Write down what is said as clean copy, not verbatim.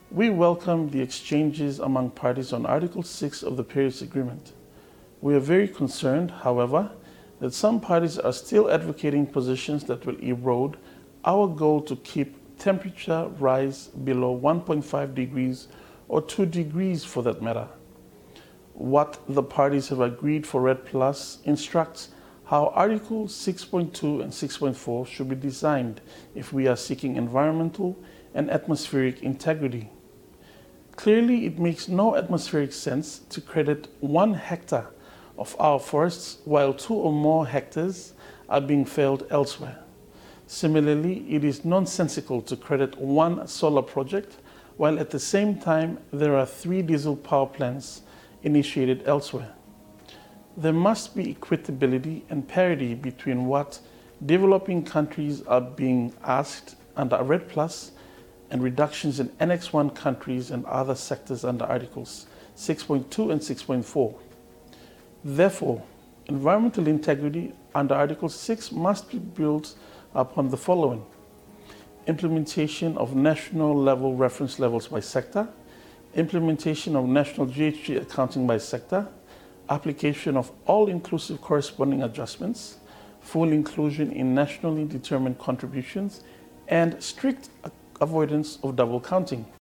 We welcome the exchanges among parties on Article 6 of the Paris Agreement. We are very concerned, however, that some parties are still advocating positions that will erode our goal to keep temperature rise below 1.5 degrees or 2 degrees for that matter. What the parties have agreed for REDD+ instructs how Articles 6.2 and 6.4 should be designed if we are seeking environmental and atmospheric integrity. Clearly, it makes no atmospheric sense to credit 1 hectare of our forests while 2 or more hectares are being felled elsewhere. Similarly, it is nonsensical to credit 1 solar project while at the same time there are 3 diesel power plants initiated elsewhere. There must be equitability and parity between what developing countries are being asked under REDD+ and reductions in Annex 1 countries and other sectors under Articles 6.2 and 6.4. Therefore, environmental integrity under Article 6 must be built upon the following: implementation of national level reference levels by sector, implementation of national GHG accounting by sector, application of all-inclusive corresponding adjustments, full inclusion in nationally determined contributions, and strict avoidance of double counting.